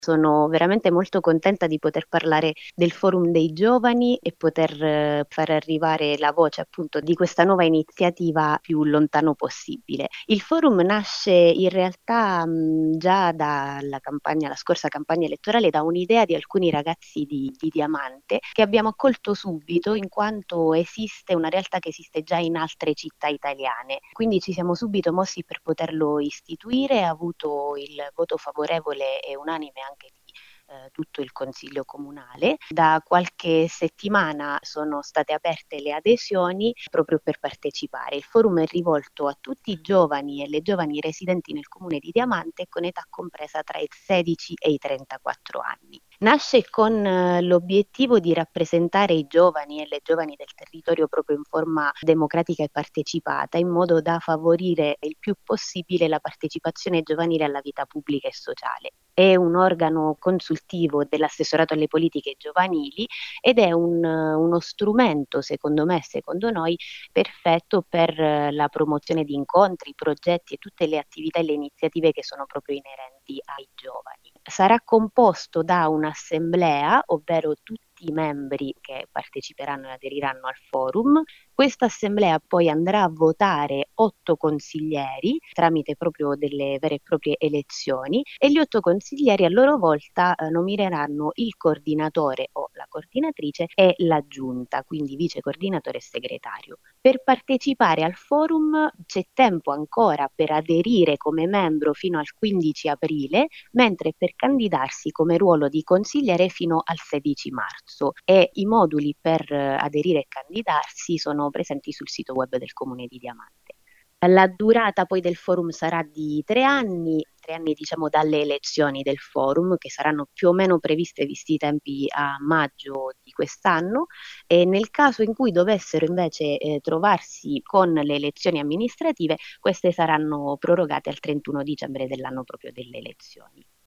Sono veramente molto contenta di poter parlare del Forum dei giovani e poter far arrivare la voce appunto di questa nuova iniziativa più lontano possibile. Il Forum nasce in realtà già la scorsa campagna elettorale, da un'idea di alcuni ragazzi di Diamante che abbiamo accolto subito in quanto esiste una realtà che esiste già in altre città italiane. Quindi ci siamo subito mossi per poterlo istituire, ha avuto il voto favorevole e unanime anche di tutto il Consiglio comunale. Da qualche settimana sono state aperte le adesioni proprio per partecipare. Il forum è rivolto a tutti i giovani e le giovani residenti nel comune di Diamante con età compresa tra i 16 e i 34 anni. Nasce con l'obiettivo di rappresentare i giovani e le giovani del territorio proprio in forma democratica e partecipata, in modo da favorire il più possibile la partecipazione giovanile alla vita pubblica e sociale. È un organo consultivo dell'assessorato alle politiche giovanili ed è uno strumento, secondo me e secondo noi, perfetto per la promozione di incontri, progetti e tutte le attività e le iniziative che sono proprio inerenti ai giovani. Sarà composto da un'assemblea, ovvero tutti i membri che parteciperanno e aderiranno al forum. Questa assemblea poi andrà a votare 8 consiglieri tramite proprio delle vere e proprie elezioni e gli 8 consiglieri a loro volta nomineranno il coordinatore o la coordinatrice e la giunta, quindi vice coordinatore e segretario. Per partecipare al forum c'è tempo ancora per aderire come membro fino al 15 aprile, mentre per candidarsi come ruolo di consigliere fino al 16 marzo e i moduli per aderire e candidarsi sono presenti sul sito web del Comune di Diamante. La durata poi del forum sarà di 3 anni diciamo dalle elezioni del forum, che saranno più o meno previste visti i tempi a maggio di quest'anno, e nel caso in cui dovessero invece trovarsi con le elezioni amministrative, queste saranno prorogate al 31 dicembre dell'anno proprio delle elezioni.